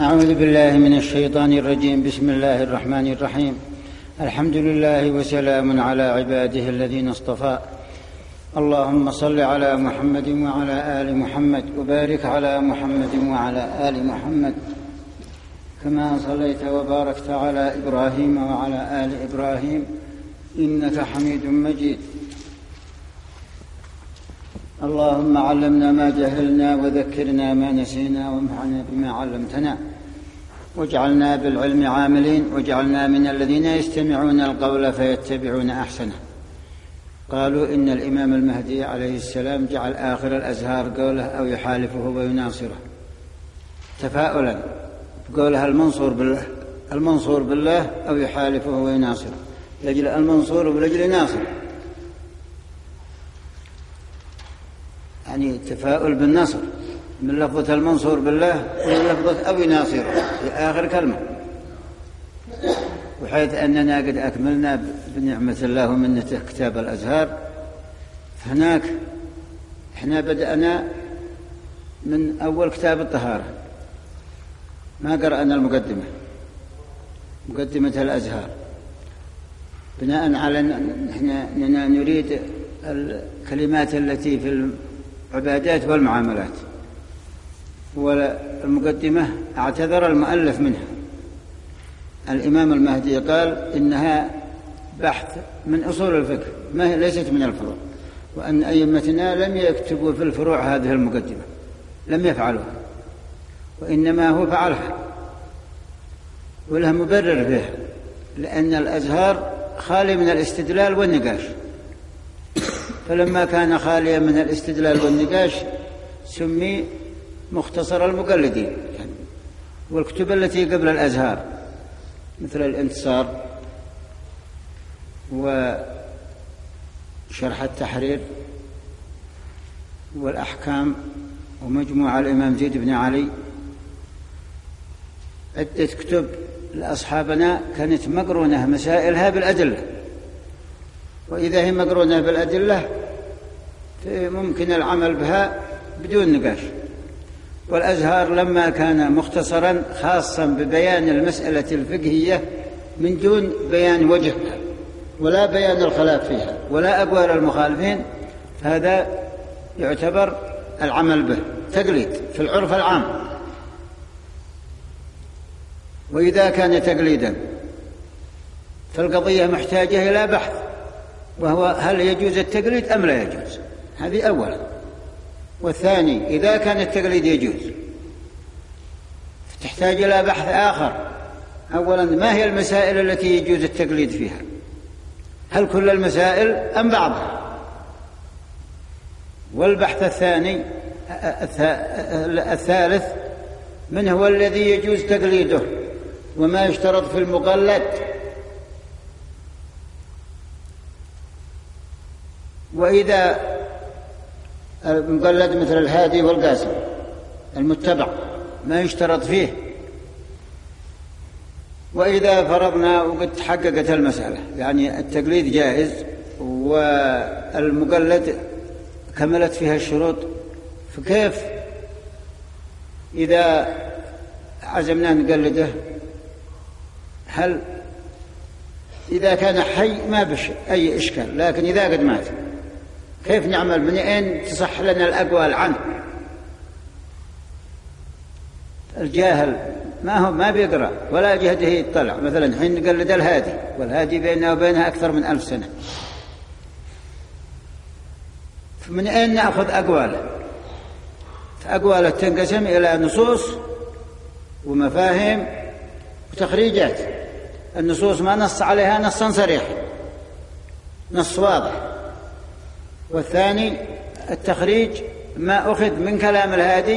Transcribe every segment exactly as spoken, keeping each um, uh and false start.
أعوذ بالله من الشيطان الرجيم. بسم الله الرحمن الرحيم. الحمد لله وسلام على عباده الذين اصطفى. اللهم صل على محمد وعلى آل محمد وبارك على محمد وعلى آل محمد كما صليت وباركت على إبراهيم وعلى آل إبراهيم إنك حميد مجيد. اللهم علمنا ما جهلنا وذكرنا ما نسينا وانفعنا بما علمتنا واجعلنا بالعلم عاملين واجعلنا من الذين يستمعون القول فيتبعون أحسنه. قالوا إن الإمام المهدي عليه السلام جعل آخر الأزهار قوله أو يحالفه ويناصره تفاؤلا بقولها المنصور بالله المنصور بالله أو يحالفه ويناصره، لأجل المنصور ولأجل ناصر، يعني تفاؤل بالنصر من لفظة المنصور بالله ومن لفظة أو يناصره في آخر كلمة. وحيث أننا قد أكملنا بنعمة الله ومنته كتاب الأزهار، فهناك إحنا بدأنا من أول كتاب الطهارة، ما قرأنا المقدمة مقدمة الأزهار، بناء على أننا نريد الكلمات التي في العبادات والمعاملات، والمقدمة اعتذر المؤلف منها. الإمام المهدي قال إنها بحث من أصول الفقه ما هي ليست من الفروع، وأن أئمتنا لم يكتبوا في الفروع هذه المقدمة، لم يفعلوها، وإنما هو فعلها ولها مبرر فيها، لأن الأزهار خالي من الاستدلال والنقاش، فلما كان خاليا من الاستدلال والنقاش سمي مختصر المقلدين. يعني والكتب التي قبل الأزهار مثل الانتصار وشرح التحرير والأحكام ومجموع الإمام زيد بن علي، عدة كتب لأصحابنا كانت مقرونة مسائلها بالأدلة، وإذا هي مقرونة بالأدلة ممكن العمل بها بدون نقاش. والأزهار لما كان مختصرا خاصا ببيان المسألة الفقهية من دون بيان وجهها ولا بيان الخلاف فيها ولا أقوال المخالفين، فهذا يعتبر العمل به تقليد في العرف العام. وإذا كان تقليدا فالقضية محتاجة إلى بحث، وهو هل يجوز التقليد أم لا يجوز، هذه أولا. والثاني إذا كان التقليد يجوز تحتاج إلى بحث آخر. أولا ما هي المسائل التي يجوز التقليد فيها، هل كل المسائل أم بعضها؟ والبحث الثاني الثالث من هو الذي يجوز تقليده وما يشترط في المقلد. وإذا المقلد مثل الهادي والقاسم المتبع ما يشترط فيه، وإذا فرضنا وقد تحققت المسألة يعني التقليد جائز والمقلد كملت فيها الشروط، فكيف إذا عزمنا نقلده؟ هل إذا كان حي ما بش أي إشكال، لكن إذا قد مات كيف نعمل؟ من أين تصح لنا الأقوال عنه؟ الجاهل ما هو ما بيقرأ ولا جهده يطلع، مثلا حين نقلد الهادي والهادي بيننا وبينها أكثر من ألف سنة، فمن أين نأخذ أقواله؟ فأقواله تنقسم إلى نصوص ومفاهيم وتخريجات. النصوص ما نص عليها نصا صريحا نص واضح، والثاني التخريج ما أخذ من كلام الهادي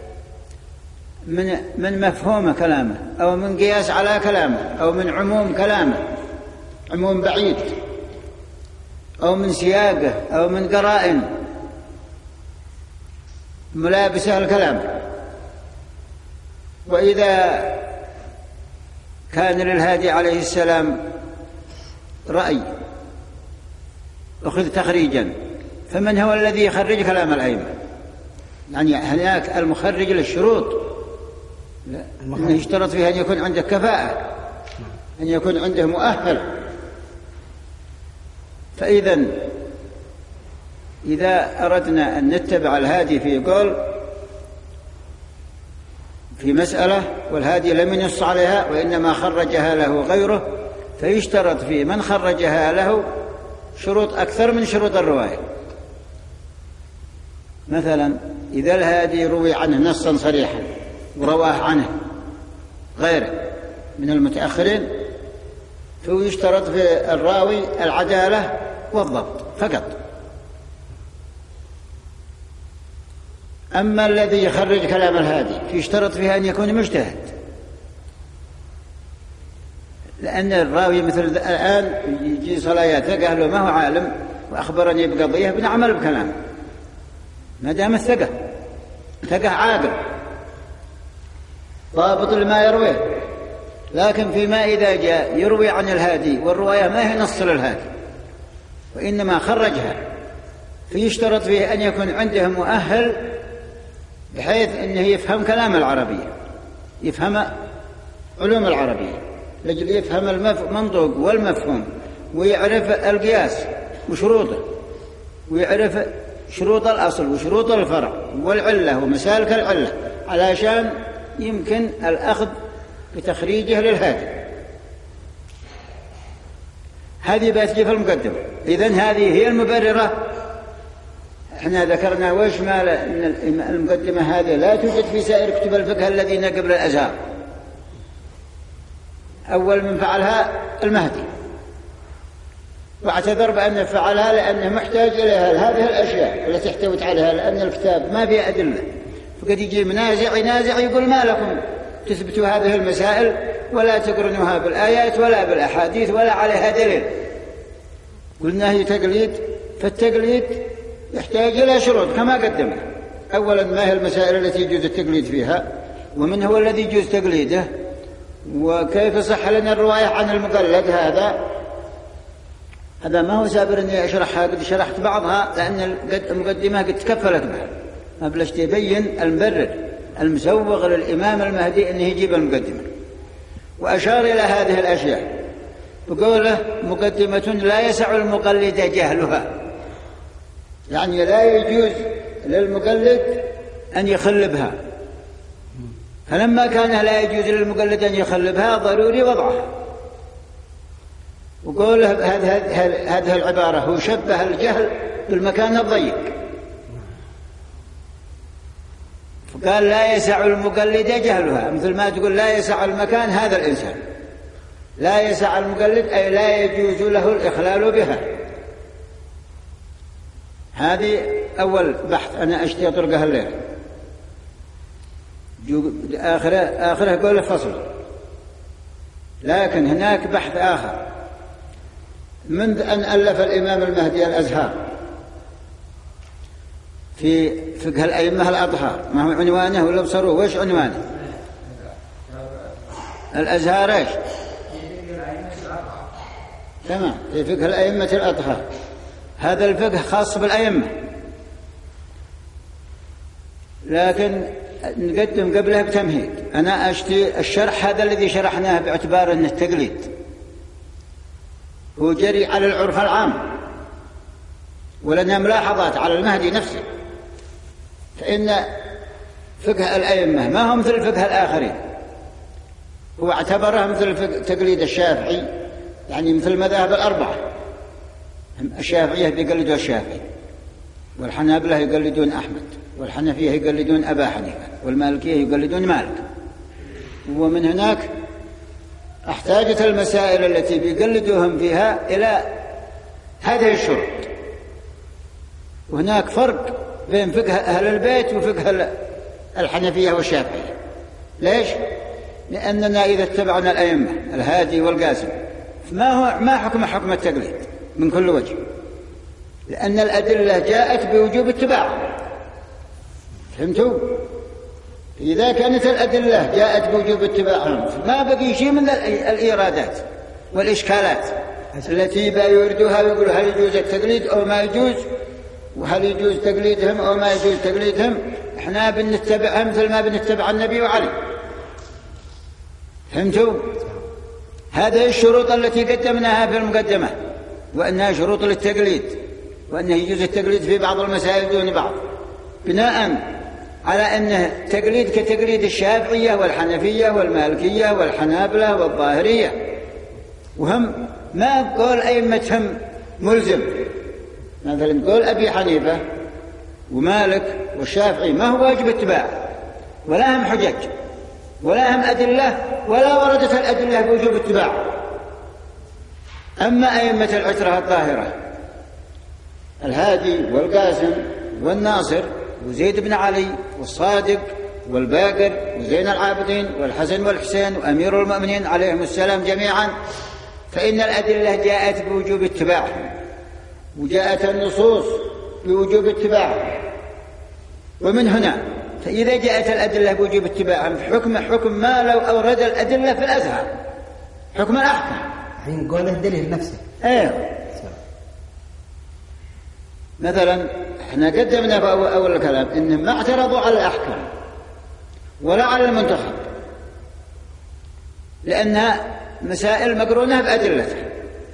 من من مفهوم كلامه أو من قياس على كلامه أو من عموم كلامه، عموم بعيد، أو من سياقه أو من قرائن ملابسة الكلام. وإذا كان للهادي عليه السلام رأي أخذ تخريجا، فمن هو الذي يخرج كلام الأئمة؟ يعني هناك المخرج للشروط لا، إنه يشترط فيها أن يكون عنده كفاءة، أن يكون عنده مؤهل. فإذا إذا أردنا أن نتبع الهادي في قول في مسألة والهادي لم ينص عليها وإنما خرجها له غيره، فيشترط في من خرجها له شروط أكثر من شروط الرواية. مثلا إذا الهادي روي عنه نصا صريحا ورواه عنه غيره من المتأخرين، فيشترط في الراوي العدالة والضبط فقط. أما الذي يخرج كلام الهادي فيشترط فيها أن يكون مجتهد، لأن الراوي مثل الآن يجي صلاة ثقة له ما هو عالم وأخبرني بقضية بنعمل بكلامه ما دام الثقة ثقة عاقل ضابط لما يرويه. لكن فيما إذا جاء يروي عن الهادي والرواية ما هي نص للهادي وإنما خرجها، فيشترط فيه أن يكون عنده مؤهل بحيث أنه يفهم كلام العربية، يفهم علوم العربية، لجل يفهم المنطق والمفهوم، ويعرف القياس وشروطه، ويعرف شروط الأصل وشروط الفرع والعلة ومسالك العلة، علشان يمكن الأخذ بتخريجه للهادي. هذه بتجي في المقدمة. إذن هذه هي المبررة. احنا ذكرنا وش مال ان المقدمة هذه لا توجد في سائر كتب الفقه الذين قبل الأزهار. أول من فعلها المهدي، واعتذر بأنه فعلها لأنه محتاج إليها هذه الأشياء التي احتوت عليها، لأن الكتاب ما فيه أدلة، فقد يجي منازع ينازع يقول ما لكم تثبتوا هذه المسائل ولا تقرنوها بالآيات ولا بالأحاديث ولا عليها دليل. قلنا هي تقليد، فالتقليد يحتاج إلى شروط كما قدمنا. أولا ما هي المسائل التي يجوز التقليد فيها، ومن هو الذي يجوز تقليده، وكيف صح لنا الرواية عن المقلد. هذا هذا ما هو سابر أني أشرحها، قد شرحت بعضها لأن المقدمة قد تكفلت بها، ما بلش تبين المبرر المسوغ للإمام المهدي أنه يجيب المقدمة، وأشار إلى هذه الأشياء بقوله مقدمة لا يسع المقلد جهلها، يعني لا يجوز للمقلد أن يخلبها. فلما كان لا يجوز للمقلد أن يخلبها ضروري وضعها. وقوله هذه العبارة هو شبه الجهل بالمكان الضيق، فقال لا يسع المقلد جهلها، مثل ما تقول لا يسع المكان هذا الإنسان، لا يسع المقلد أي لا يجوز له الإخلال بها. هذه أول بحث أنا أشتي أطرقها الليل. آخره آخره قول فصل. لكن هناك بحث آخر منذ أن ألف الإمام المهدي الأزهار في فقه الأئمة الأطهار، ما هو عنوانه ولا بصروه وش عنوانه؟ الأزهار إيش؟ تمام، في فقه الأئمة الأطهار. هذا الفقه خاص بالأئمة، لكن نقدم قبله بتمهيد. أنا أشتي الشرح هذا الذي شرحناه باعتبار أنه التقليد هو جري على العرف العام، ولنا ملاحظات على المهدي نفسه، فإن فقه الأئمة ما هو مثل فقه الآخرين، هو اعتبره مثل تقليد الشافعي، يعني مثل المذاهب الأربعة. الشافعية بيقلدوا الشافعي، والحنابلة يقلدون أحمد، والحنفية يقلدون أبا حنيفة، والمالكية يقلدون مالك. ومن هناك احتاجت المسائل التي بيقلدوهم فيها إلى هذه الشروط. وهناك فرق بين فقه أهل البيت وفقه الحنفية والشافعية. ليش؟ لأننا إذا اتبعنا الأئمة الهادي والقاسم ما هو ما حكم حكم التقليد من كل وجه، لأن الأدلة جاءت بوجوب اتباعها. فهمتوا؟ إذا كانت الأدلة جاءت بوجوب اتباعهم ما بقي شيء من الإيرادات والإشكالات التي يردوها ويقولوا هل يجوز التقليد أو ما يجوز، وهل يجوز تقليدهم أو ما يجوز تقليدهم. إحنا بنتبعهم مثل ما بنتبع النبي وعلي، فهمتوا؟ هذه الشروط التي قدمناها في المقدمة، وأنها شروط للتقليد، وأنه يجوز التقليد في بعض المسائل دون بعض، بناء على أنه تقليد كتقليد الشافعية والحنفية والمالكية والحنابلة والظاهرية، وهم ما قول أئمتهم ملزم. مثلا قول أبي حنيفة ومالك والشافعي ما هو واجب اتباع، ولا هم حجج ولا هم أدلة، ولا وردت الأدلة بوجوب اتباع. أما أئمة العشرة الظاهرة الهادي والقاسم والناصر وزيد بن علي والصادق والباقر وزين العابدين والحسن والحسين وأمير المؤمنين عليهم السلام جميعا، فإن الأدلة جاءت بوجوب اتباعهم، وجاءت النصوص بوجوب اتباعهم. ومن هنا فإذا جاءت الأدلة بوجوب اتباعهم في حكم حكم ما لو أورد الأدلة في الأزهر، حكم الأحكام. حين قول الدليل نفسه. ايه مثلا احنا قدمنا في أول الكلام إنهم ما اعترضوا على الأحكام ولا على المنتخب، لأنها مسائل مقرونة بأدلتها.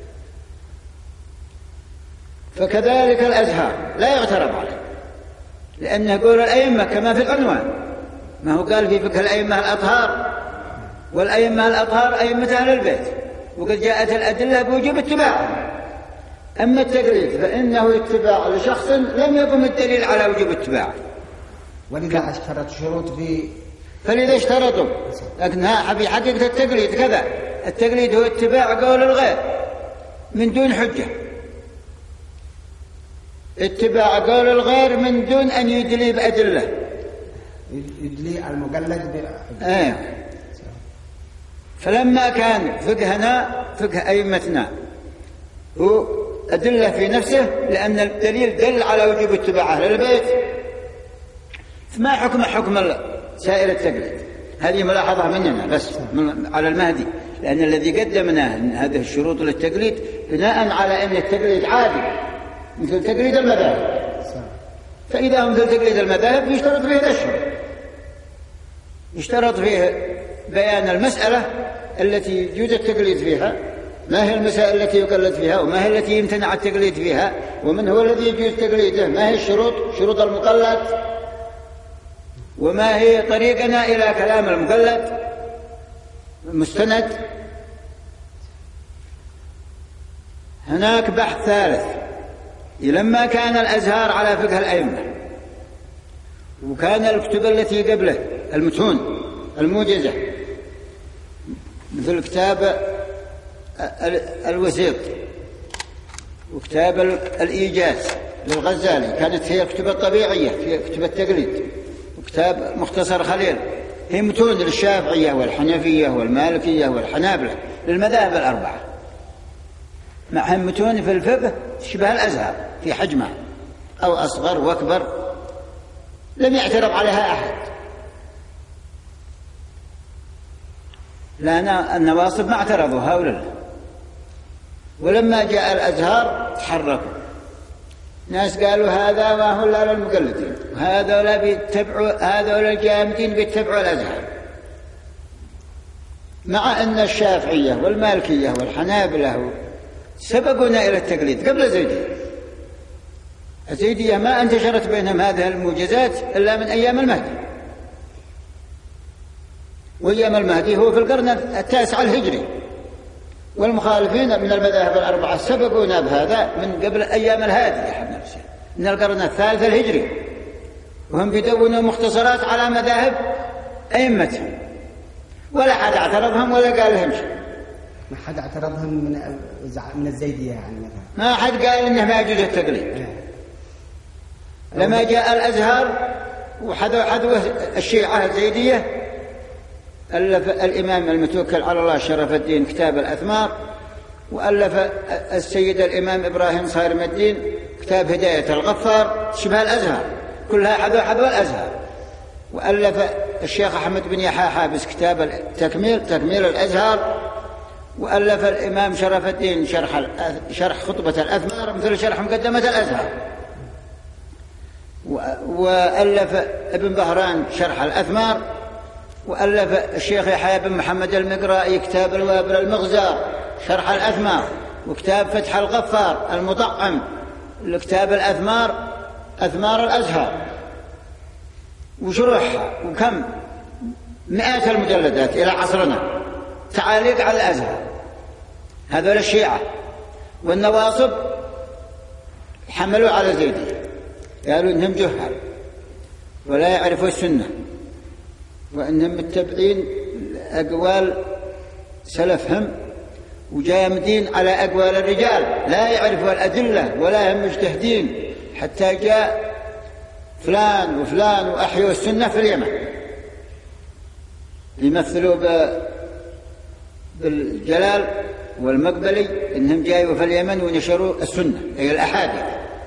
فكذلك الأزهار لا يعترض عليه، لأنه قول الأئمة كما في العنوان، ما هو قال في فقه الأئمة الأطهار، والأئمة الأطهار أئمة أهل البيت، وقد جاءت الأدلة بوجوب اتباعهم. أما التقليد فإنه اتباع لشخص لم يقم الدليل على وجوب اتباعه، ولذا اشترط شروط في فلذا اشترطوا. لكنها في حقيقة التقليد كذا، التقليد هو اتباع قول الغير من دون حجة، اتباع قول الغير من دون أن يدلي بأدلة، يدلي المقلد بأدلة. آه. فلما كان فقهنا فقه أئمتنا هو أدلة في نفسه، لأن الدليل دل على وجوب اتباع أهل البيت، فما حكم حكم سائر التقليد. هذه ملاحظة مننا بس على المهدي، لأن الذي قدمناه هذه الشروط للتقليد بناء على أن التقليد عادي مثل تقليد المذاهب، فإذا هم مثل تقليد المذاهب يشترط فيه الأشهر، يشترط فيه بيان المسألة التي يجوز التقليد فيها، ما هي المسائل التي يقلد فيها، وما هي التي يمتنع التقليد فيها، ومن هو الذي يجوز تقليده، ما هي الشروط شروط المقلد، وما هي طريقنا إلى كلام المقلد المستند. هناك بحث ثالث، لما كان الأزهار على فقه الأئمة، وكان الكتب التي قبله المتون الموجزة مثل كتاب الوسيط وكتاب الإيجاز للغزالي، كانت هي الكتب الطبيعية في كتب التقليد، وكتاب مختصر خليل، هي متون للشافعية والحنفية والمالكية والحنابلة للمذاهب الأربعة، معهم متون في الفقه تشبه الأزهر في حجمها أو أصغر وأكبر، لم يعترض عليها أحد، لأن النواصب ما اعترضوا هؤلاء. ولما جاء الأزهار تحركوا، ناس قالوا هذا ما هو إلا للمقلدين، وهذا بيتبعوا، هذا الجامدين بيتبعوا الأزهار، مع أن الشافعية والمالكية والحنابلة سبقونا إلى التقليد قبل الزيدية. الزيدية ما انتشرت بينهم هذه الموجزات إلا من أيام المهدي، وأيام المهدي هو في القرن التاسع الهجري، والمخالفين من المذاهب الأربعة سبقونا بهذا من قبل أيام الهادي يا نفسه من القرن الثالث الهجري، وهم بيدونوا مختصرات على مذاهب أئمتهم، ولا حد اعترضهم ولا قال لهم شيء. ما حد اعترضهم من من الزيدية يعني مثلا، ما حد قال إنه ما يجوز التقليد. لما جاء الأزهر وحذوا حذوا الشيعة الزيدية، ألف الإمام المتوكل على الله شرف الدين كتاب الأثمار، وألف السيد الإمام إبراهيم صارم الدين كتاب هداية الغفار شبه الأزهر، كلها حذو حذو الأزهر. وألف الشيخ أحمد بن يحيى حابس كتاب التكميل تكميل الأزهر، وألف الإمام شرف الدين شرح شرح خطبة الأثمار مثل شرح مقدمة الأزهر، وألف ابن بهران شرح الأثمار، وألف الشيخ يحيى بن محمد المقرائي كتاب الوابل المغزار شرح الأثمار، وكتاب فتح الغفار المطعم لكتاب الأثمار أثمار الأزهار وشروحها، وكم مئات المجلدات إلى عصرنا تعاليق على الأزهر. هذول الشيعة والنواصب حملوا على زيدي، قالوا إنهم جهال ولا يعرفوا السنة، وإنهم متبعين أقوال سلفهم وجامدين على أقوال الرجال، لا يعرفوا الأدلة ولا هم مجتهدين، حتى جاء فلان وفلان وأحيوا السنة في اليمن يمثلوا بالجلال والمقبلي إنهم جايوا في اليمن ونشروا السنة أي الأحاديث.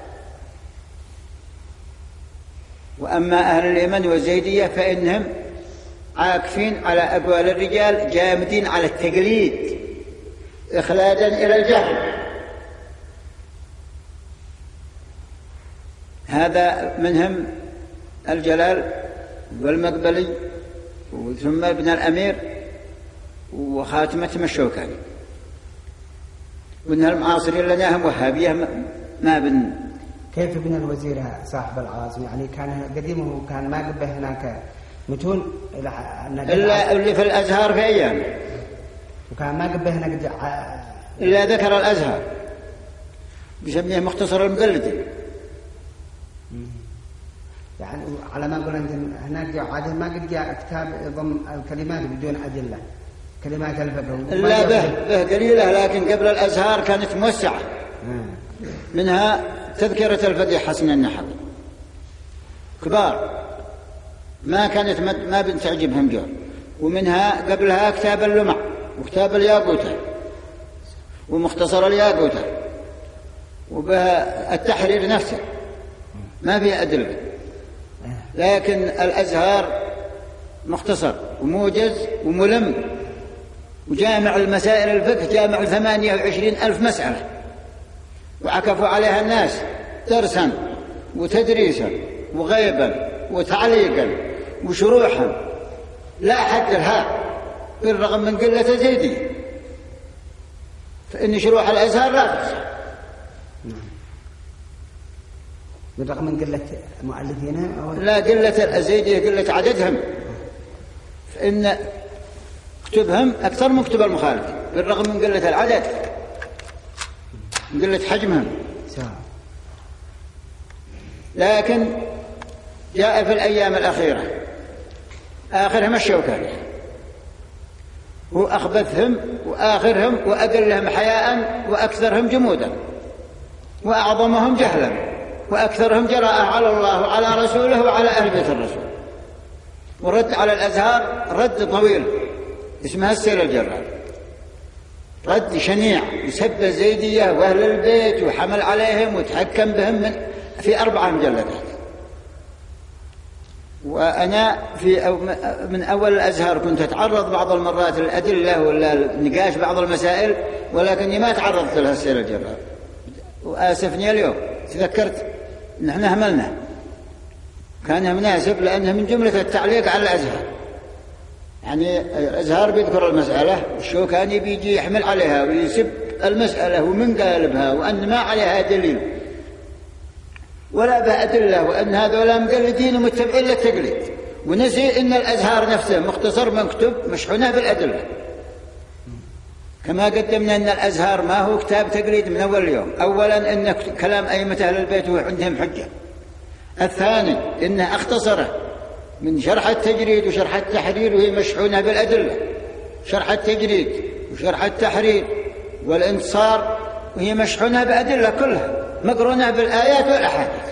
وأما أهل اليمن والزيدية فإنهم عاكفين على أقوال الرجال، جامدين على التقليد إخلادا إلى الجهل. هذا منهم الجلال والمقبلي ثم ابن الأمير وخاتمتهم الشوكاني. وإن المعاصرين لنا هم وهابية ما بن. كيف ابن الوزير صاحب العاصم يعني كان قديمه كان ما قبه هناك متون إلا اللي في الأزهار في أيام، وكان ما قبه هناك إلا ذكر الأزهر بسميه مختصر المقلدي. يعني على ما قلنا هناك عادة ما قد جاء كتاب ضم الكلمات بدون أدلة، كلمات الفقه إلا به, به قليلة، لكن قبل الأزهار كانت موسعة، منها تذكرة الفقيه حسن النحوي كبار ما كانت ما بنتعجبهم جور، ومنها قبلها كتاب اللمع وكتاب الياقوتة ومختصر الياقوتة وبها التحرير نفسه ما فيه أدلة. لكن الأزهار مختصر وموجز وملم وجامع المسائل الفقه، جامع ثمانية وعشرين ألف مسألة وعكفوا عليها الناس درسا وتدريسا وغيبا وتعليقا وشروحا لا حد لها، بالرغم من قلة زيدي، فإن شروح الأزهار لا تحصى بالرغم من قلة مؤلفينها، لا قلة الأزيدية قلة عددهم، فإن كتبهم أكثر من كتب المخالفين بالرغم من قلة العدد، من قلة حجمهم. لكن جاء في الأيام الأخيرة آخرهم الشوكاني، هو أخبثهم وآخرهم وأقلهم حياء وأكثرهم جمودا وأعظمهم جهلا وأكثرهم جراءة على الله وعلى رسوله وعلى أهل بيت الرسول. ورد على الأزهار رد طويل اسمها السيل الجرار، رد شنيع يسب الزيدية وأهل البيت وحمل عليهم وتحكم بهم من في أربع مجلدات. وأنا في أو من أول الأزهار كنت أتعرض بعض المرات للأدلة ولا نقاش بعض المسائل، ولكني ما تعرضت لها السيل الجرار، وآسفني اليوم تذكرت إن احنا هملنا كان مناسب، لأنه من جملة التعليق على الأزهار. يعني الأزهار بيذكر المسألة والشوكاني بيجي يحمل عليها ويسب المسألة ومن قالبها وأن ما عليها دليل ولا بأدلة، وأن هذولا مقلدين ومتبعين للتقليد، ونسي إن الأزهار نفسه مختصر مكتوب مشحونة بالأدلة. كما قدمنا أن الأزهار ما هو كتاب تقليد من أول يوم. أولا إن كلام أئمة أهل البيت هو عندهم حجة. الثاني إنه اختصره من شرح التجريد وشرح التحرير وهي مشحونة بالأدلة، شرح التجريد وشرح التحرير والانتصار وهي مشحونة بأدلة كلها مقرونة بالآيات والأحاديث.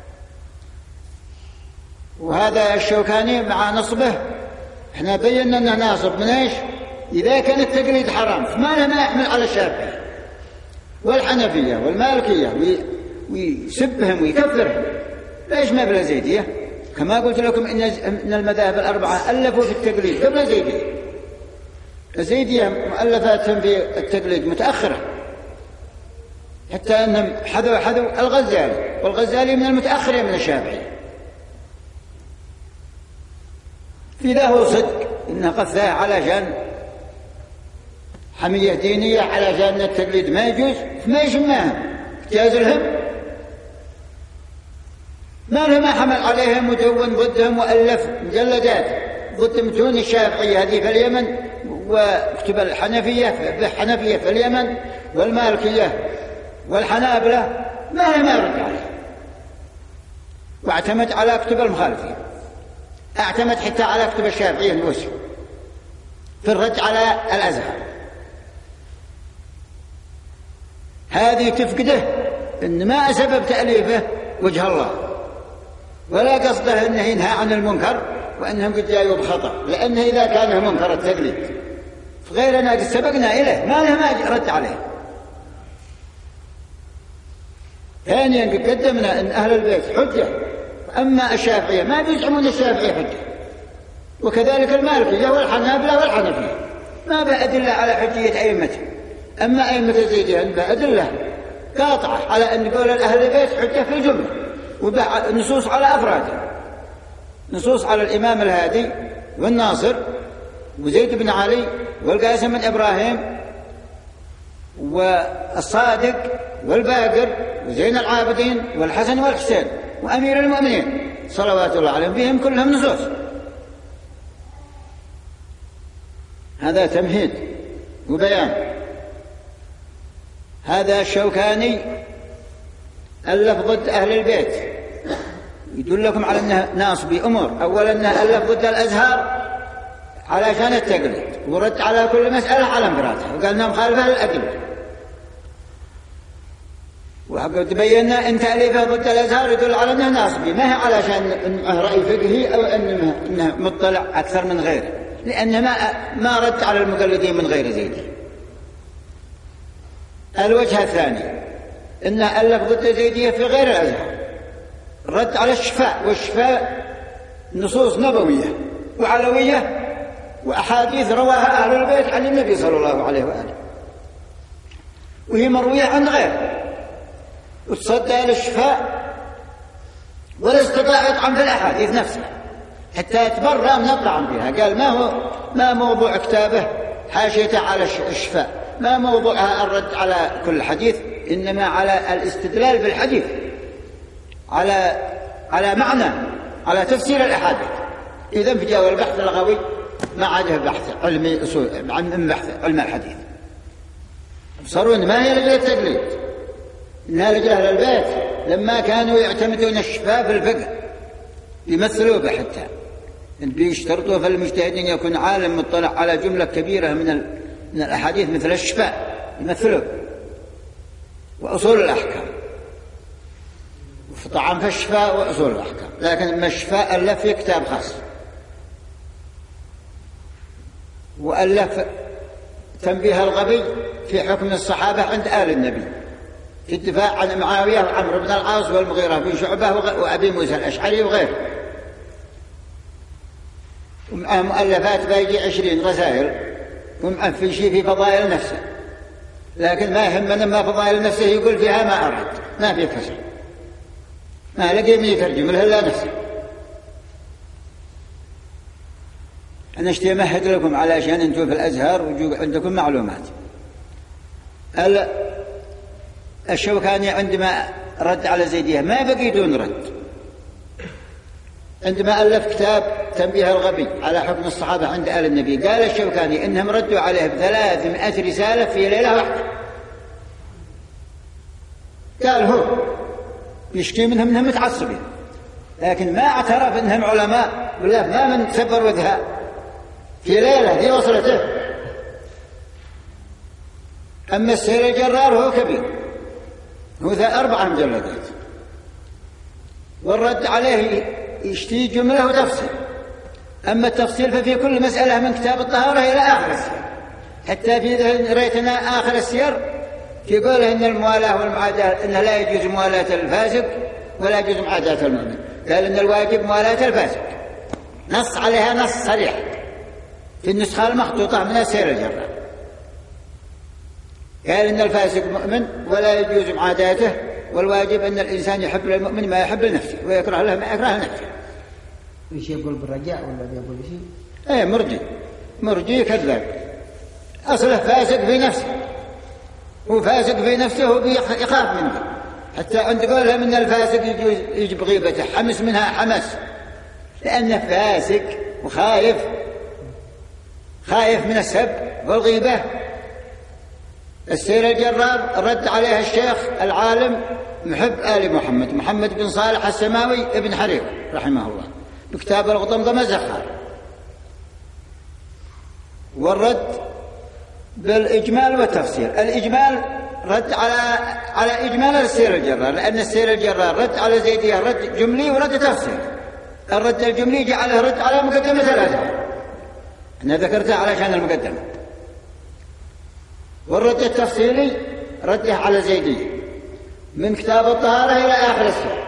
وهذا الشوكاني مع نصبه احنا بينا أنه ناصب من ايش؟ إذا كان التقليد حرام فما له ما يحمل على الشافعية والحنفية والمالكية ويسبهم ويكفرهم، ليش ما بلا زيدية؟ كما قلت لكم إن المذاهب الأربعة ألفوا في التقليد قبل زيدية. الزيدية مؤلفاتهم في التقليد متأخرة، حتى أنهم حذوا حذوا الغزالي، والغزالي من المتأخرين من الشافعية. في ذا هو صدق إنها قثاه علشان حمية دينية، علشان التقليد ما يجوز، ما يشماهم اجتاز لهم، ما له ما حمل عليهم ودون ضدهم وألف مجلدات ضد متون الشافعية هذه في اليمن، وكتب الحنفية الحنفية في اليمن والمالكية والحنابلة، ما له ما يرد عليه، واعتمد على كتب المخالفين، اعتمد حتى على كتب الشافعية الموسى في الرد على الأزهر. هذه تفقده إن ما سبب تأليفه وجه الله، ولا قصده أنه ينهى عن المنكر وأنهم قد جاءوا بخطأ، لأنه إذا كان منكر التقليد فغيرنا قد سبقنا إليه، ما له ما رد عليه. ثانيا قد قدمنا أن أهل البيت حجة، أما الشافعية ما بيزعمون الشافعية حجة، وكذلك المالكية والحنابلة والحنفية ما بأدلة على حجية أئمتهم، أما أئمة الزيدية بأدلة قاطعة على أن قول الأهل البيت حجة في الجملة، ونصوص على أفراده، نصوص على الإمام الهادي والناصر وزيد بن علي والقاسم بن إبراهيم والصادق والباقر وزين العابدين والحسن والحسين وأمير المؤمنين صلوات الله عليهم، بهم كلهم نصوص. هذا تمهيد وبيان. هذا الشوكاني ألف ضد أهل البيت، يدلكم على أنه ناصبي أمور. أولا أنه ألف ضد الأزهار علشان التقليد، ورد على كل مسألة على انفرادها، وقال أنها مخالفة للأدلة. وقد بينا أن تأليفه ضد الأزهار يدل على أنه ناصبي، ما هي علشان أنه رأي فقهي أو أنه مطلع أكثر من غيره، لأنه ما, ما رد على المقلدين من غير زيدي. الوجه الثاني أنه ألف ضد زيدية في غير الأزهر، رد على الشفاء، والشفاء نصوص نبوية وعلوية وأحاديث رواها أهل البيت عن النبي صلى الله عليه وآله، وهي مروية عن غيره، وتصدى للشفاء ولا استطاع يطعن في الأحاديث نفسها حتى يتبرأ من الطعن بها. قال ما هو ما موضوع كتابه حاشيته على الشفاء، ما موضوعها الرد على كل حديث، إنما على الاستدلال بالحديث، على على معنى، على تفسير الأحاديث. إذن فجاء البحث اللغوي ما عاده بحث علمي أصول عن بحث علم الحديث. صاروا إن ما هي لجل التقليد، إنها لجل أهل البيت لما كانوا يعتمدون الشفاء في الفقه يمثلوا به، حتى بيشترطوا في المجتهدين يكون عالم مطلع على جملة كبيرة من من الأحاديث مثل الشفاء يمثلوا وأصول الأحكام، طبعا في الشفاء وأصول الأحكام، لكن ما الشفاء ألف في كتاب خاص، وألف تنبيه الغبي في حكم الصحابة عند آل النبي في الدفاع عن معاوية وعمرو بن العاص والمغيرة بن شعبة وأبي موسى الأشعري وغيره. ومعه مؤلفات باقي عشرين رسائل، ومعه في شيء في فضائل نفسه، لكن ما يهمنا ما فضائل نفسه يقول فيها ما أرد، ما في كسر، ما لقي من يترجم له إلا نفسه. أنا اشتي أمهد لكم علشان أنتم في الأزهر ويجوا عندكم معلومات. الشوكاني عندما رد على زيدية ما بقي دون رد، عندما ألف كتاب تنبيه الغبي على حكم الصحابة عند آل النبي، قال الشوكاني إنهم ردوا عليه بثلاثمائة رسالة في ليلة واحدة. قال هو يشكي منهم إنهم متعصبين، لكن ما اعترف إنهم علماء، بالله ما من سبر وذهاء في ليلة دي وصلته. أما السير الجرار هو كبير، هو ذا أربع مجلدات، والرد عليه يشتي جملة وتفصيل. أما التفصيل ففي كل مسألة من كتاب الطهارة إلى آخر السير، حتى في ريتنا آخر السير في قوله إن الموالاة والمعاداة إن لا يجوز موالاة الفاسق ولا يجوز معاداة المؤمن، قال إن الواجب موالاة الفاسق، نص عليها نص صريح في النسخة المخطوطة من السير الجرار. قال إن الفاسق مؤمن ولا يجوز معاداته، والواجب أن الإنسان يحب للمؤمن ما يحب لنفسه ويكره له ما يكره لنفسه. إيش يقول بالرجاء ولا بيقول شيء؟ ايه مرجي مرجي كذاب، أصله فاسق في نفسه، هو فاسق في نفسه ويخاف منه، حتى عند قولها من الفاسق يجب غيبته، حمس منها حمس، لأنه فاسق وخايف، خايف من السب والغيبة. السير الجرار رد عليها الشيخ العالم محب آل محمد محمد بن صالح السماوي ابن حريق رحمه الله بكتاب الغطمطم الزخار، والرد بالإجمال والتفصيل. الإجمال رد على على إجمال السير الجرار، لأن السير الجرار رد على زيدية رد جملي ورد تفصيل. الرد الجملي جعله رد على مقدمة الأزهر، أنا ذكرتها علشان المقدمة، والرد التفصيلي رده على زيدية من كتاب الطهارة إلى آخر السور.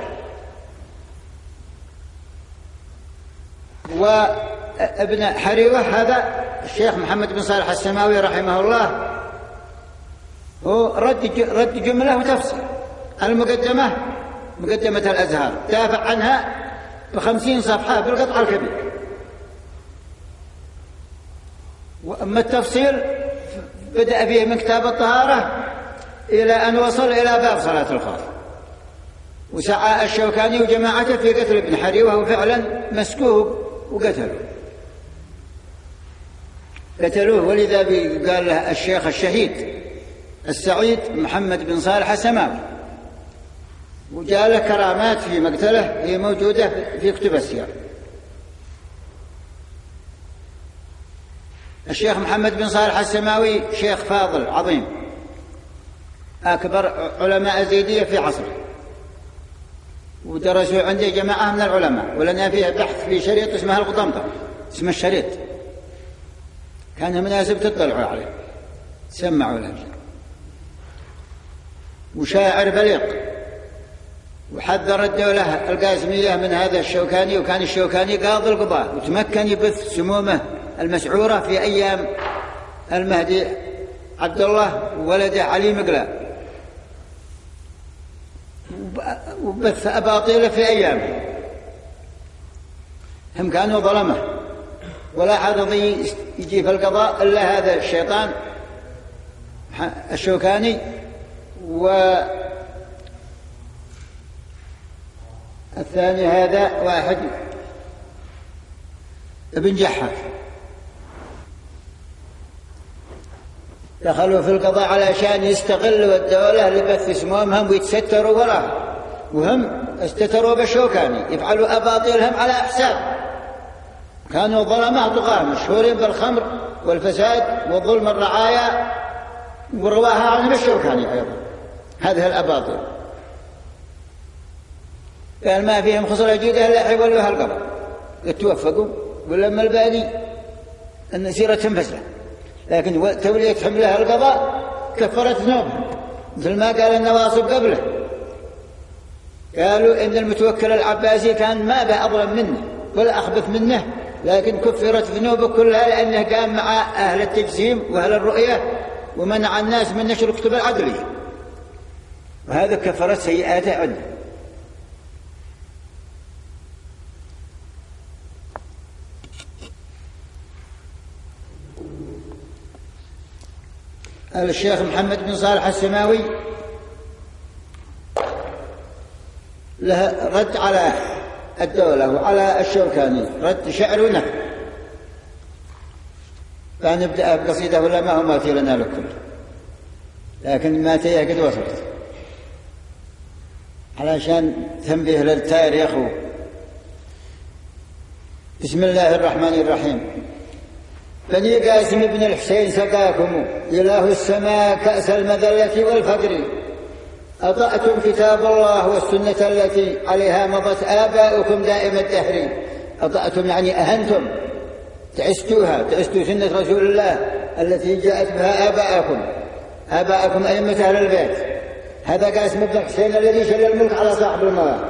وابن حريوة هذا الشيخ محمد بن صالح السماوي رحمه الله هو رد رد جملة وتفصيل. المقدمة مقدمة الأزهار دافع عنها بخمسين صفحة بالقطع الكبير، وأما التفصيل بدأ فيه من كتاب الطهارة إلى أن وصل إلى باب صلاة الخوف. وسعى الشوكاني وجماعته في قتل ابن حريوة، وفعلا مسكوه وقتلوه قتلوه ولذا قال له الشيخ الشهيد السعيد محمد بن صالح السماوي، وجاء له كرامات في مقتله هي موجودة في كتب السير. الشيخ محمد بن صالح السماوي شيخ فاضل عظيم، أكبر علماء الزيدية في عصره، ودرسوا عندي جماعة من العلماء، ولنا فيه بحث في شريط اسمه الغطمطم، اسم الشريط كان مناسب تطلعوا عليه سمعوا له. وشاعر بليق، وحذر الدولة القاسمية من هذا الشوكاني، وكان الشوكاني قاضي القضاء، وتمكن يبث سمومه المسعورة في أيام المهدي عبد الله وولده علي مقلا، وبث أباطيله في أيامه. هم كانوا ظلمه، ولا حد يجي في القضاء إلا هذا الشيطان الشوكاني والثاني هذا واحد ابن جحك، دخلوا في القضاء علشان يستغلوا الدولة لبث سمومهم ويتستروا وراها، وهم استتروا بالشوكاني يفعلوا أباطيلهم على حساب. كانوا ظلماء طغاة مشهورين بالخمر والفساد وظلم الرعايا، ورواها عنهم الشوكاني أيضا هذه الأباطيل. قال ما فيهم خصلة جيدة إلا يولوها القبر، يتوفقوا ولما الباقي أن سيرتهم فسلة، لكن تولية حملها القضاء كفرت ذنوبهم، مثل ما قال النواصب قبله، قالوا إن المتوكل العباسي كان ما به أظلم منه ولا أخبث منه، لكن كفرت ذنوبه كلها لأنه قام مع أهل التجسيم وأهل الرؤية ومنع الناس من نشر كتب العدلية، وهذا كفرت سيئاته عنده. الشيخ محمد بن صالح السماوي له رد على الدولة وعلى الشوكاني، رد شعر ونثر. فنبدأ بقصيدة ولا ما هو ماتي لنا لكم، لكن ماتيها قد وصلت علشان تنبيه للتاريخ. بسم الله الرحمن الرحيم. بني قاسم بن الحسين سقاكم إله السماء كأس المذلة والفقر، أطأتم كتاب الله والسنة التي عليها مضت آباؤكم دائم الدهر. أطأتم يعني أهنتم، تعستوها، تعستوا سنة رسول الله التي جاءت بها آباءكم، آباءكم أئمة أهل البيت. هذا قاسم بن الحسين الذي شل الملك على صاحب المواد.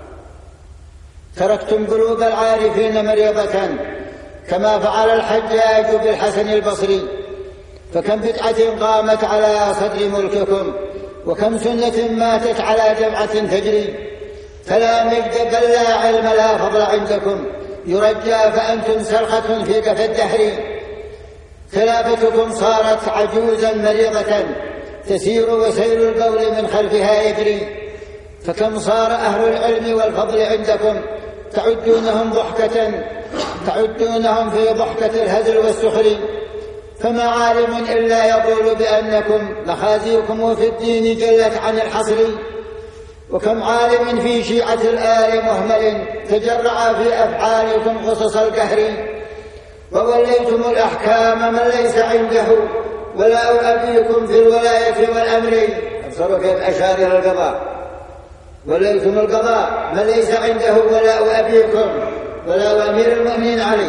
تركتم قلوب العارفين مريضة كما فعل الحجاج بالحسن البصري، فكم بدعة قامت على صدر ملككم وكم سنة ماتت على جمعة تجري. فلا مجد بل لا علم لا فضل عندكم يرجى فأنتم سرخة في كف الدهر. خلافتكم صارت عجوزا مريضة تسير وسيل البول من خلفها يجري. فكم صار أهل العلم والفضل عندكم تعدونهم ضحكة تعدونهم في ضحكة الهزل والسخر. فما عالم إلا يقول بأنكم مخازيكم في الدين جلت عن الحصر. وكم عالم في شيعة الآل مهمل تجرع في أفعالكم قصص القهر. ووليتم الأحكام من ليس عنده ولاء أبيكم في الولاية والأمر. أبصروا كيف أشار إلى القضاء. وليتم القضاء من ليس عنده ولاء أبيكم ولاء أمير المؤمنين علي.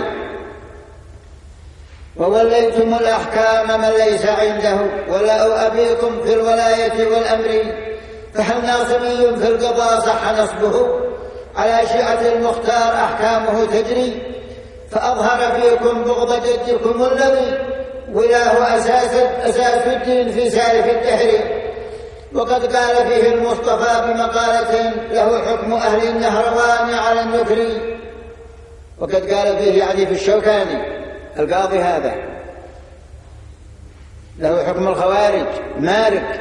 ووليتم الأحكام من ليس عنده ولاء أبيكم في الولاية والأمر. فهل ناصبي في القضاء صح نصبه على شيعة المختار أحكامه تجري. فأظهر فيكم بغض جدكم الذي ولاه أساس, أساس الدين في سالف الدهر. وقد قال فيه المصطفى بمقالة له حكم أهل النهروان على النكر. وقد قال فيه يعني في الشوكاني القاضي هذا له حكم الخوارج مالك.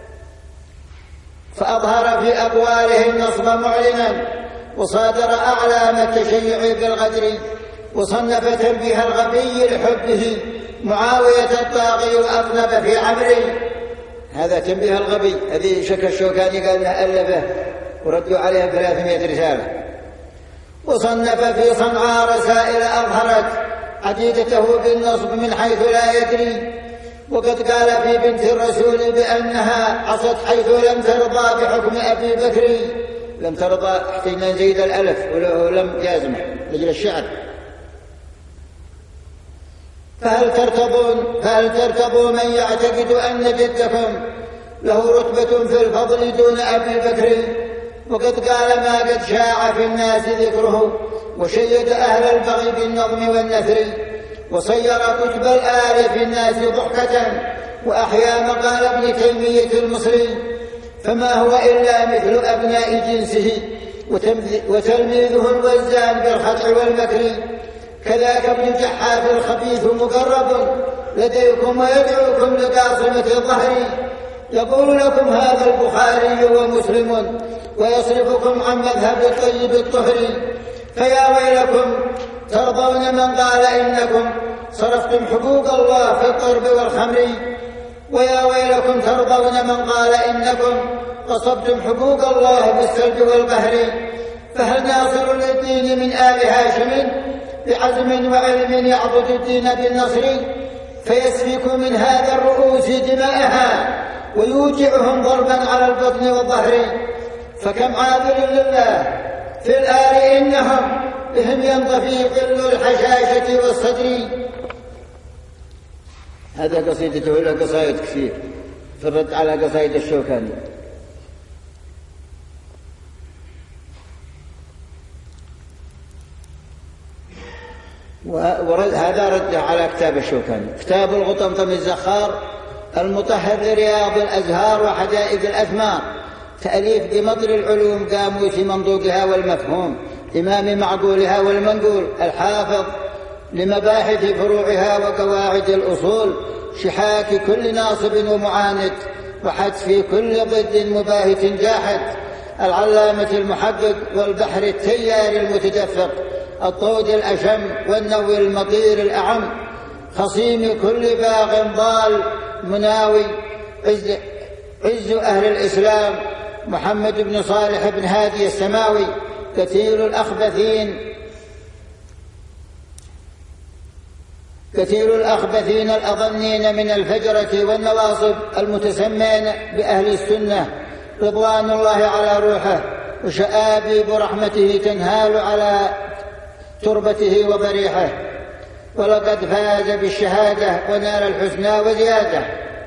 فأظهر في أقواله النصب معلنا وصادر أعلام التشيع بالغدر. وصنف تنبيه الغبي لحبه معاوية الطاغي وأذنب في عمري. هذا تنبيه الغبي الذي شك الشوكاني قال انه ألفه وردوا عليه ثلاثمائة رسالة. وصنف في صنعاء رسائل أظهرت عديدته بالنصب من حيث لا يدري. وقد قال في بنت الرسول بأنها عصت حيث لم ترضى بحكم أبي بكر. لم ترضى احتجنا نزيد الألف ولم جازمه لجل الشعر. فهل ترتضون فهل ترتضوا من يعتقد أن جدكم له رتبة في الفضل دون أبي بكر. وقد قال ما قد شاع في الناس ذكره وشيد أهل البغي بالنظم والنثر. وصير كتب الآل في الناس ضحكة وأحيا مقال ابن تيمية المصري. فما هو إلا مثل أبناء جنسه وتلميذه الوزان بالخدع والمكر. كذاك ابن جحاف الخبيث مقرب لديكم ويدعوكم لقاصمة الظهر. يقول لكم هذا البخاري ومسلم ويصرفكم عن مذهب الطيب الطهر. فيا ويلكم ترضون من قال إنكم صرفتم حقوق الله في القرب والخمر. ويا ويلكم ترضون من قال إنكم غصبتم حقوق الله بالسلب والقهر. فهل ناصر للدين من آل هاشم بعزم وعلم يعبد الدين بالنصر. فيسفك من هذا الرؤوس دماءها ويوجعهم ضربا على البطن والظهر. فكم عاذل لله في الآل إنهم بهم ينطفي ظل الحشاشة والصدر. هذا قصيدته له قصائد كثير في الرد على قصائد الشوكاني. وهذا رد على كتاب الشوكاني. كتاب الغطمطم الزخار المطهر لرياض الأزهار وحدائق الأثمار تأليف بمطر العلوم قاموس منطوقها والمفهوم إمام معقولها والمنقول الحافظ لمباحث فروعها وقواعد الأصول شحاك كل ناصب ومعاند وحذف في كل ضد مباهت جاحد العلامة المحقق والبحر التيار المتدفق الطود الأشم والنوي المطير الأعم خصيم كل باغ ضال مناوي عز, عز أهل الإسلام محمد بن صالح بن هادي السماوي كثير الأخبثين كثير الأخبثين الأظنين من الفجرة والنواصب المتسمين بأهل السنة رضوان الله على روحه وشآبيب رحمته تنهال على تربته وضريحه ولقد فاز بالشهادة ونال الحسنى وزيادة.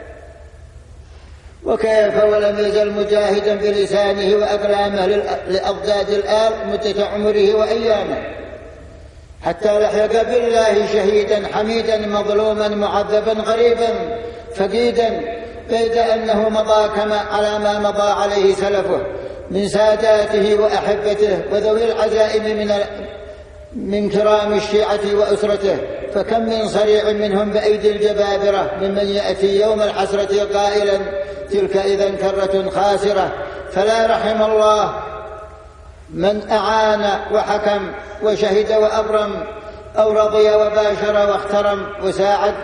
وكيف ولم يزل مجاهدا بلسانه وأقلامه لأضداد الآل مدة عمره وأيامه حتى لحق بالله شهيدا حميدا مظلوما معذبا غريبا فقيدا بيد أنه مضى كما على ما مضى عليه سلفه من ساداته وأحبته وذوي العزائم من من كرام الشيعة وأسرته، فكم من صريع منهم بأيدي الجبابرة ممن يأتي يوم الحسرة قائلا تلك إذن كرة خاسرة. فلا رحم الله من أعان وحكم وشهد وأبرم، أو رضي وباشر واحترم وساعد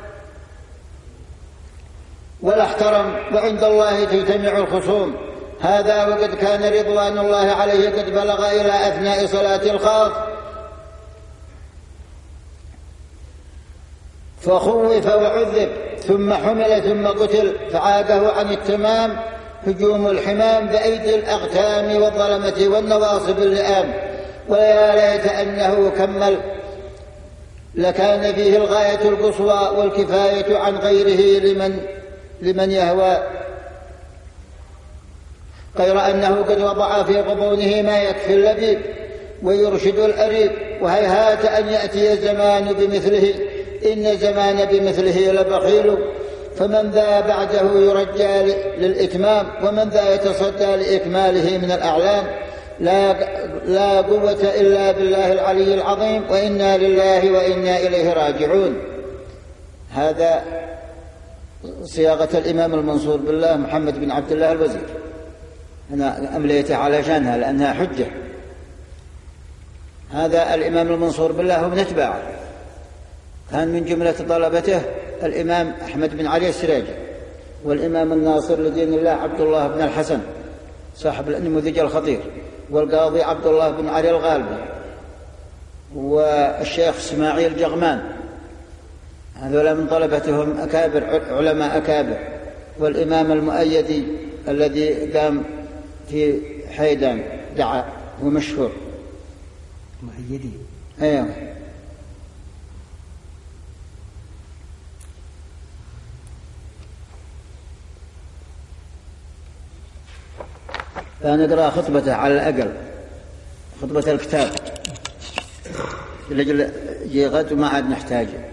ولا احترم، وعند الله تجتمع الخصوم. هذا وقد كان رضوان الله عليه قد بلغ إلى أثناء صلاة الخوف فخوف وعذب، ثم حمل ثم قتل، فعاده عن التمام هجوم الحمام بأيدي الأغتام والظلمة والنواصب اللئام. ويا ليت أنه كمل، لكان فيه الغاية القصوى والكفاية عن غيره لمن, لمن يهوى، غير أنه قد وضع في غضونه ما يكفي اللبيب ويرشد الأريب. وهيهات أن يأتي الزمان بمثله، إن الزمان بمثله لبخيل. فمن ذا بعده يرجى للإتمام، ومن ذا يتصدى لإكماله من الأعلام. لا, لا قوة إلا بالله العلي العظيم، وإنا لله وإنا إليه راجعون. هذا صياغة الإمام المنصور بالله محمد بن عبد الله الوزير، أنا أمليته علشانها لأنها حجة. هذا الإمام المنصور بالله هو من أتباعه، كان من جملة طلبته الإمام أحمد بن علي السراجي، والإمام الناصر لدين الله عبد الله بن الحسن صاحب النموذج الخطير، والقاضي عبد الله بن علي الغالبي، والشيخ إسماعيل جغمان، هذولا من طلبتهم أكابر علماء أكابر. والإمام المؤيدي الذي قام في حيدان دعا هو مشهور مؤيدي. أيوه. فنقرأ خطبته على الأقل، خطبة الكتاب لأجل جي غد وما عاد نحتاجه.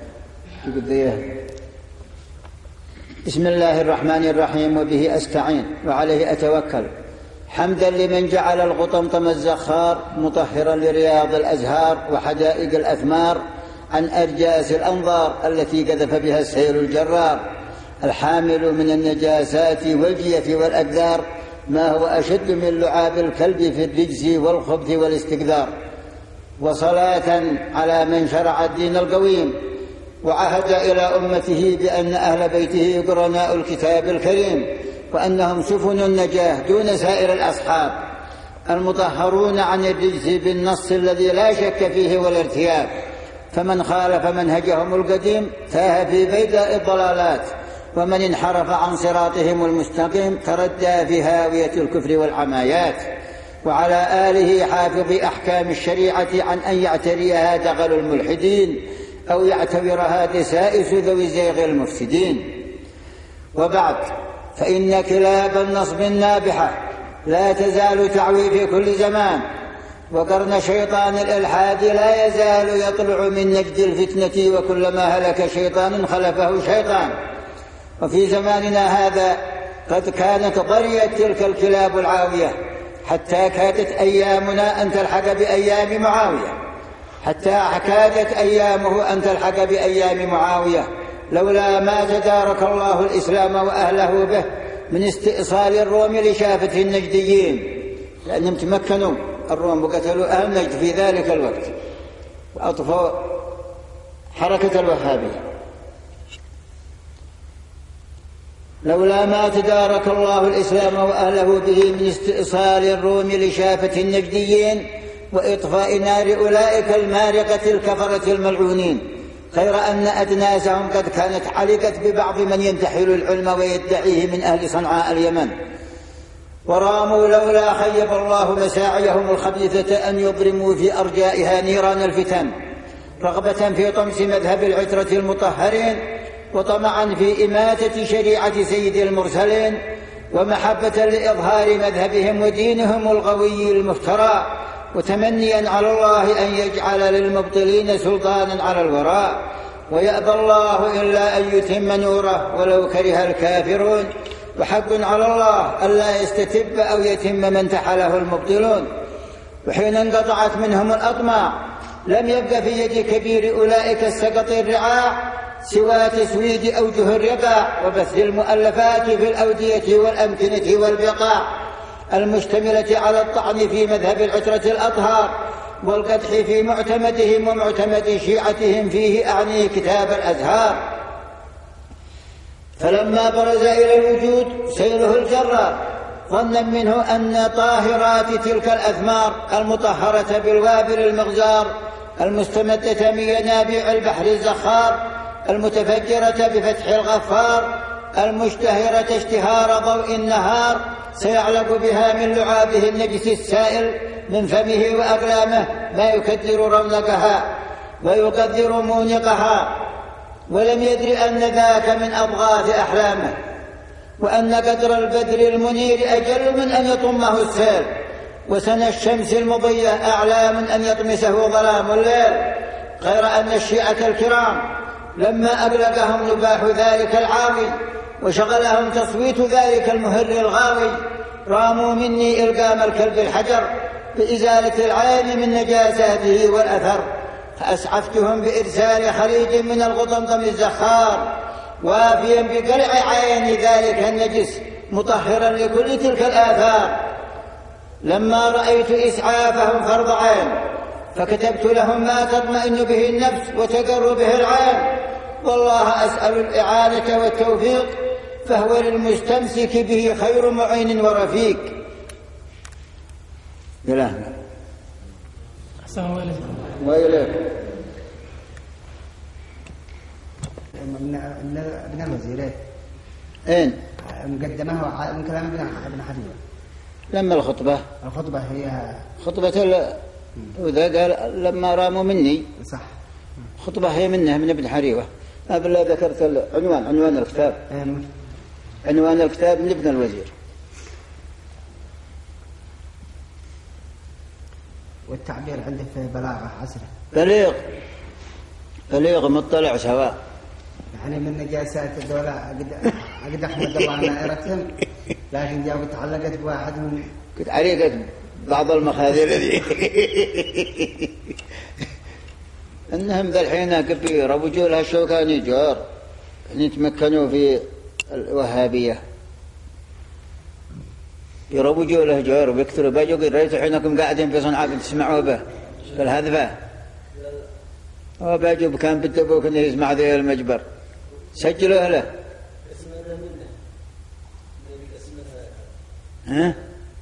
بسم الله الرحمن الرحيم، وبه أستعين وعليه أتوكل، حمدا لمن جعل الغطمطم الزخار مطهرا لرياض الأزهار وحدائق الأثمار عن أرجاس الأنظار التي قذف بها السيل الجرار، الحامل من النجاسات والجيف والأقدار ما هو أشد من لعاب الكلب في الرجس والخبث والاستكثار. وصلاة على من شرع الدين القويم وعهد إلى أمته بأن أهل بيته قرناء الكتاب الكريم، وأنهم سفن النجاة دون سائر الأصحاب المطهرون عن الرجس بالنص الذي لا شك فيه ولا ارتياب. فمن خالف منهجهم القديم تاه في بيداء الضلالات، ومن انحرف عن صراطهم المستقيم تردى في هاوية الكفر والعمايات. وعلى آله حافظ أحكام الشريعة عن أن يعتريها دغل الملحدين أو يعتبرها دسائس ذوي الزيغ المفسدين. وبعد، فإن كلاب النصب النابحة لا تزال تعوي في كل زمان، وقرن شيطان الإلحاد لا يزال يطلع من نجد الفتنة، وكلما هلك شيطان خلفه شيطان. وفي زماننا هذا قد كانت ضريت تلك الكلاب العاوية، حتى كادت أيامنا أن تلحق بأيام معاوية حتى كادت أيامه أن تلحق بأيام معاوية لولا ما تدارك الله الإسلام وأهله به من استئصال الروم لشافة النجديين، لأنهم تمكنوا الروم وقتلوا أهل نجد في ذلك الوقت وأطفوا حركة الوهابية. لولا ما تدارك الله الإسلام وأهله به من استئصال الروم لشافة النجديين وإطفاء نار أولئك المارقة الكفرة الملعونين، غير أن أدناسهم قد كانت علقت ببعض من ينتحل العلم ويدعيه من أهل صنعاء اليمن، وراموا لولا خيب الله مساعيهم الخبيثة أن يضرموا في أرجائها نيران الفتن، رغبة في طمس مذهب العترة المطهرين، وطمعا في إماتة شريعة سيد المرسلين، ومحبة لإظهار مذهبهم ودينهم الغوي المفترى، وتمنيا على الله أن يجعل للمبطلين سلطانا على الوراء. ويأبى الله إلا أن يتم نوره ولو كره الكافرون، وحق على الله ألا يستتب أو يتم من تحله المبطلون. وحين انقطعت منهم الأطماع لم يبق في يد كبير أولئك السقط الرعاع سوى تسويد أوجه الرقاع وبث المؤلفات في الأودية والأمكنة والبقاع المشتملة على الطعن في مذهب العترة الأطهار والقدح في معتمدهم ومعتمد شيعتهم فيه، أعني كتاب الأزهار. فلما برز إلى الوجود سيره الجرار ظنا منه أن طاهرات تلك الأثمار المطهرة بالوابل المغزار المستمدة من ينابيع البحر الزخار المتفجرة بفتح الغفار المشتهرة اشتهار ضوء النهار سيعلق بها من لعابه النجس السائل من فمه وأقلامه ما يكدر رونقها ويقدر مونقها، ولم يدر أن ذاك من أضغاث أحلامه، وأن قدر البدر المنير أجل من أن يطمه السيل، وسنى الشمس المضية أعلى من أن يطمسه ظلام الليل. غير أن الشيعة الكرام لما أقلقهم نباح ذلك العاوي وشغلهم تصويت ذلك المهر الغاوي راموا مني إلقام الكلب الحجر بإزالة العين من نجاساته والأثر، فأسعفتهم بإرسال خليج من الغطمطم الزخار وافيا بقلع عين ذلك النجس مطهرا لكل تلك الآثار. لما رأيت إسعافهم فرض عين فكتبت لهم ما تطمئن به النفس وتقر به العين، والله أسأل الإعانة والتوفيق فهو للمستمسك به خير معين ورفيق. إلهنا أحسن وإليكم وإليكم. ابن الوزير أين مقدمه من كلام ابن حنيفة لما الخطبة الخطبة هي خطبة وذا قال لما راموا مني صح خطبة هي منه من ابن حنيفة. قبل ذكرت العنوان عنوان الكتاب عنوان الكتاب من ابن الوزير. والتعبير عنده في بلاغة عسرة بليغ بليغ مطلع سواء يعني من نجاسات الدولة قد أحمد الله نائرتهم لكن جاءوا تعلقت بواحدهم قد عريقت بعض المخاذير ذي انهم ذا الحين كبير ابو جولها الشوكاني جار يتمكنوا في الوهابيه يربوا جوله جار ويكثروا باجوا رأيتوا حينكم قاعدين في صنعاء تسمعوا به بالهذفه وباجوا كان بدبوك انه يسمع ذي المجبر سجلوا له ها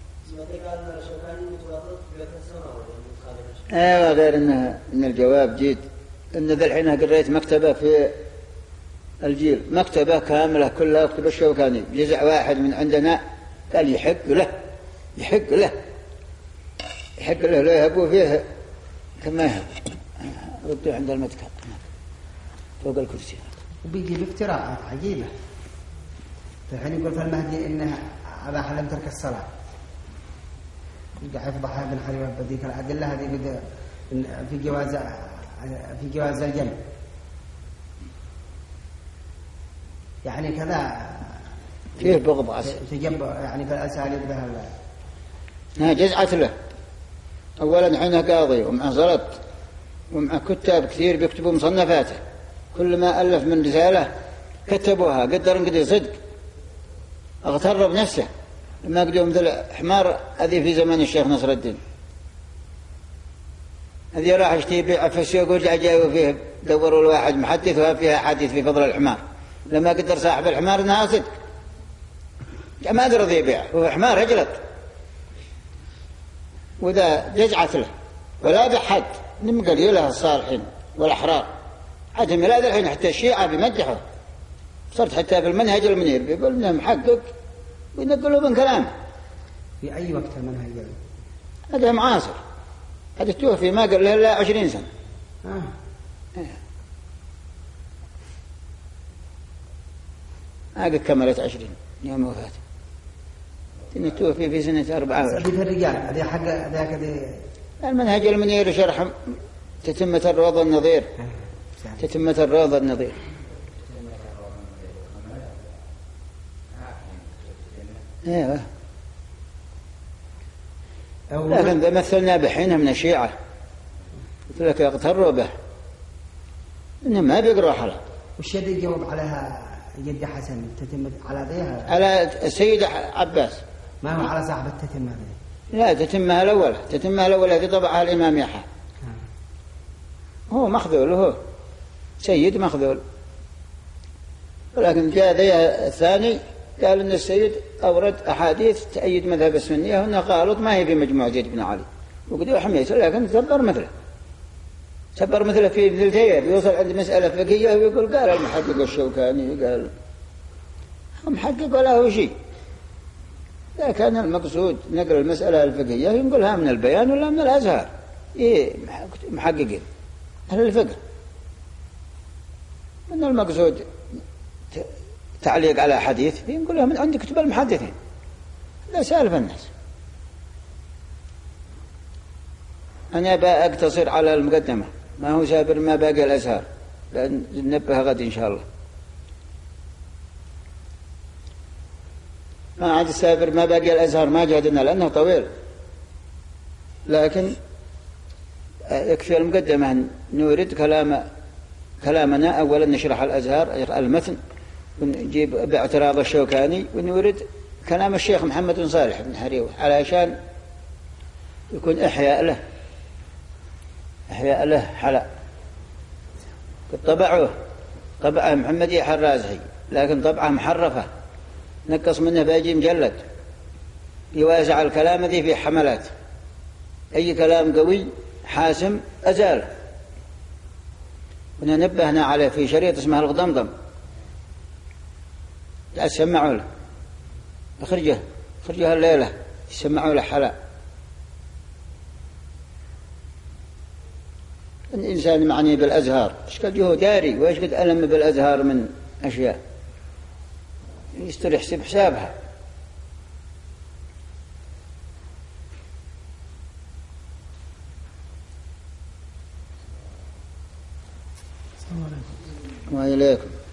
ايوه غير انه ان الجواب جيد ان ذا الحين قريت مكتبه في الجيل مكتبه كامله كلها كتب الشوكاني جزء واحد من عندنا قال يحق له يحق له يحق له لا يهبوا فيه كما يهب ردوا عند المتكب فوق الكرسي وبيجي بافتراءات عجيبه. الحين يقول في المهدي انه اباح لم ترك الصلاه قاعد يفضح ابن حنيفه بذيك الادله هذه بدا في جواز في جواز الجمع يعني كذا فيه بغض عسل تجب يعني في الاساليب ذا ها جزعت له اولا حينه قاضي ومع زلط ومع كتاب كثير بيكتبوا مصنفاته كل ما الف من رساله كتبوها قدر انقدر صدق اغتر بنفسه لما قدوا مثل حمار هذه في زمان الشيخ نصر الدين هذه راح اشتي بيع في السوق ورجع جايوا فيه دوروا الواحد محدث وفيها حديث في فضل الحمار لما قدر صاحب الحمار انها صدق ما قدر ذي يبيع هو حمار اجلط وذا جزعت له ولا بحد نم قليلها الصالحين والاحرار حتى ميلاد الحين حتى الشيعة بيمدحوا صرت حتى في المنهج المنير بيقول انه محقق وينقلوا من كلامه في اي وقت المنهج هذا معاصر هذا توفي ما قال له الا عشرين سنه آه. ما قد كملت عشرين يوم وفاته تني توفي في سنه أربعة في الرجال هذه حق ذاك ذي المنهج المنير شرح تتمة الروض النظير تتمة الروض النظير ايوه لكن مثلنا بحينها من الشيعة لك يغتروا به إنه ما بيقرأ حلا. وش يدي يجاوب عليها جد حسن تتم على ذيها؟ على السيد عباس، ما هو على صاحب التتمة ذي. لا تتمها الأولى، تتمها الأولى في طبعها الإمام يحيى. هو مخذول، هو سيد مخذول. ولكن جاء ذي الثاني قال إن السيد أورد أحاديث تأيد مذهب السنية، وأنه غالط ما هي في مجموع زيد بن علي وقدوا حميته، لكن سبر مثله سبر مثله في مثل تير، يوصل عند مسألة فقهية ويقول قال المحقق الشوكاني قال محقق ولا هو شيء. لا كان المقصود نقل المسألة الفقهية ينقلها من البيان ولا من الأزهار، إيه محققين أهل الفقه. من المقصود تعليق على حديث ينقلها من عند كتب المحدثين، لا سالف الناس. أنا بأقتصر على المقدمة، ما هو سابر ما باقي الأزهار، لأن ننبه غد إن شاء الله. ما عاد السابر ما باقي الأزهار ما جادنا لأنه طويل، لكن يكفي المقدمة نورد كلام كلامنا. أولا نشرح الأزهار المتن ونجيب باعتراض الشوكاني، ونورد كلام الشيخ محمد بن صالح بن حريوة علشان يكون إحياء له إحياء له حلا. طبعه طبعه محمد يحيى الرازحي، لكن طبعه محرفة نقص منه باجي مجلد يوازع الكلام ذي في حملات، أي كلام قوي حاسم أزاله. وننبهنا عليه في شريط اسمه الغضمضم، سمعوا له أخرجه أخرجه الليلة يسمعوا له حلا. الإنسان معني بالأزهار إيش قد هو داري وإيش قد ألم بالأزهار من أشياء يستريح حسب حسابها. السلام عليكم. وإليكم.